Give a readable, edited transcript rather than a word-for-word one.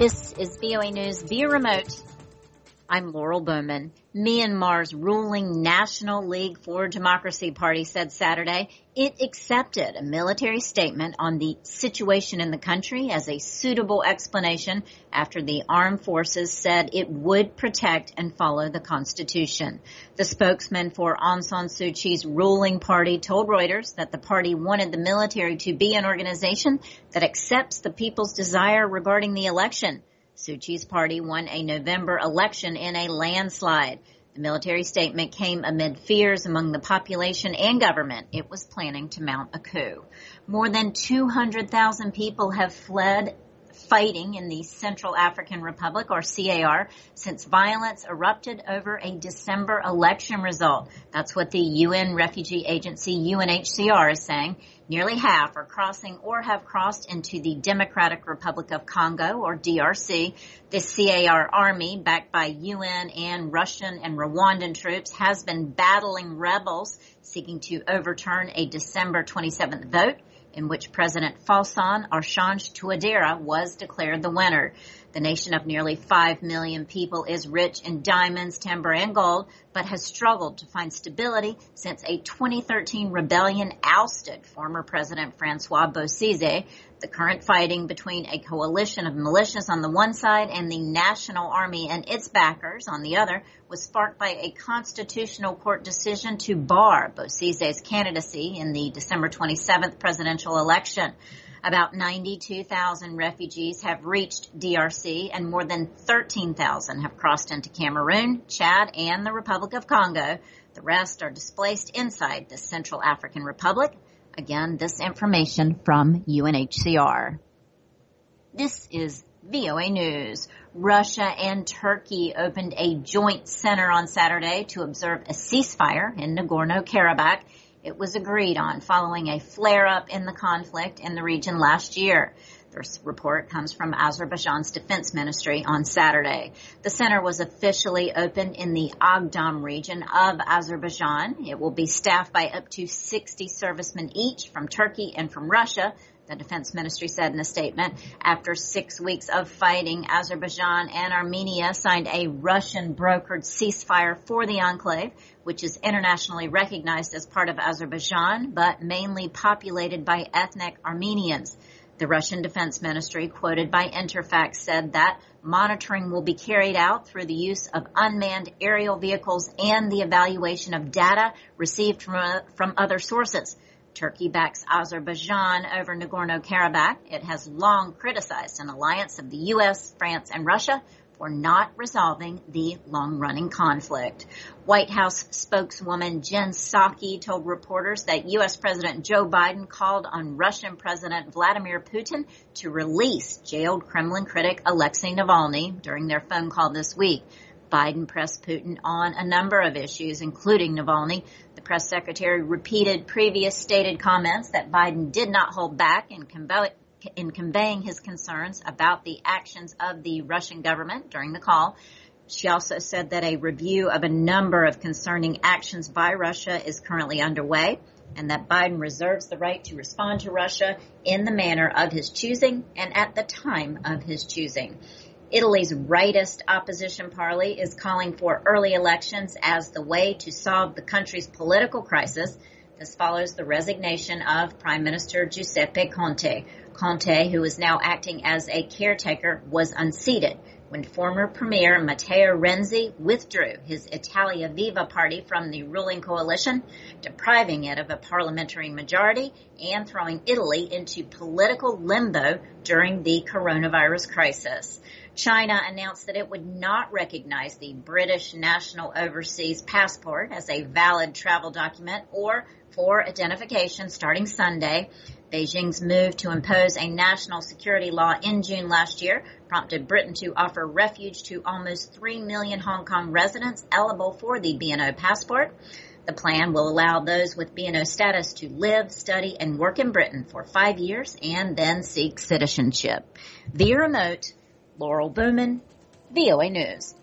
This is VOA News via remote. I'm Laurel Bowman. Myanmar's ruling National League for Democracy Party said Saturday it accepted a military statement on the situation in the country as a suitable explanation after the armed forces said it would protect and follow the Constitution. The spokesman for Aung San Suu Kyi's ruling party told Reuters that the party wanted the military to be an organization that accepts the people's desire regarding the election. Suu Kyi's party won a November election in a landslide. The military statement came amid fears among the population and government it was planning to mount a coup. More than 200,000 people have fled fighting in the Central African Republic, or CAR, since violence erupted over a December election result. That's what the UN refugee agency UNHCR is saying. Nearly half are crossing or have crossed into the Democratic Republic of Congo, or DRC. The CAR army, backed by UN and Russian and Rwandan troops, has been battling rebels seeking to overturn a December 27th vote in which President Faustin Archange Touadéra was declared the winner. The nation of nearly 5 million people is rich in diamonds, timber, and gold, but has struggled to find stability since a 2013 rebellion ousted former President Francois Bozizé. The current fighting between a coalition of militias on the one side and the National Army and its backers on the other was sparked by a constitutional court decision to bar Bozizé's candidacy in the December 27th presidential election. About 92,000 refugees have reached DRC and more than 13,000 have crossed into Cameroon, Chad, and the Republic of Congo. The rest are displaced inside the Central African Republic. Again, this information from UNHCR. This is VOA News. Russia and Turkey opened a joint center on Saturday to observe a ceasefire in Nagorno-Karabakh. It was agreed on following a flare-up in the conflict in the region last year. This report comes from Azerbaijan's defense ministry on Saturday. The center was officially opened in the Agdam region of Azerbaijan. It will be staffed by up to 60 servicemen each from Turkey and from Russia, the defense ministry said in a statement. After 6 weeks of fighting, Azerbaijan and Armenia signed a Russian-brokered ceasefire for the enclave, which is internationally recognized as part of Azerbaijan, but mainly populated by ethnic Armenians. The Russian Defense Ministry, quoted by Interfax, said that monitoring will be carried out through the use of unmanned aerial vehicles and the evaluation of data received from other sources. Turkey backs Azerbaijan over Nagorno-Karabakh. It has long criticized an alliance of the U.S., France, and Russia for not resolving the long-running conflict. White House spokeswoman Jen Psaki told reporters that U.S. President Joe Biden called on Russian President Vladimir Putin to release jailed Kremlin critic Alexei Navalny during their phone call this week. Biden pressed Putin on a number of issues, including Navalny. The press secretary repeated previous stated comments that Biden did not hold back in conveying his concerns about the actions of the Russian government during the call. She also said that a review of a number of concerning actions by Russia is currently underway and that Biden reserves the right to respond to Russia in the manner of his choosing and at the time of his choosing. Italy's rightist opposition party is calling for early elections as the way to solve the country's political crisis. This follows the resignation of Prime Minister Giuseppe Conte. Conte, who is now acting as a caretaker, was unseated when former Premier Matteo Renzi withdrew his Italia Viva party from the ruling coalition, depriving it of a parliamentary majority and throwing Italy into political limbo during the coronavirus crisis. China announced that it would not recognize the British National Overseas Passport as a valid travel document or for identification starting Sunday. Beijing's move to impose a national security law in June last year prompted Britain to offer refuge to almost 3 million Hong Kong residents eligible for the B&O passport. The plan will allow those with B&O status to live, study, and work in Britain for 5 years and then seek citizenship. Via remote, Laurel Bowman, VOA News.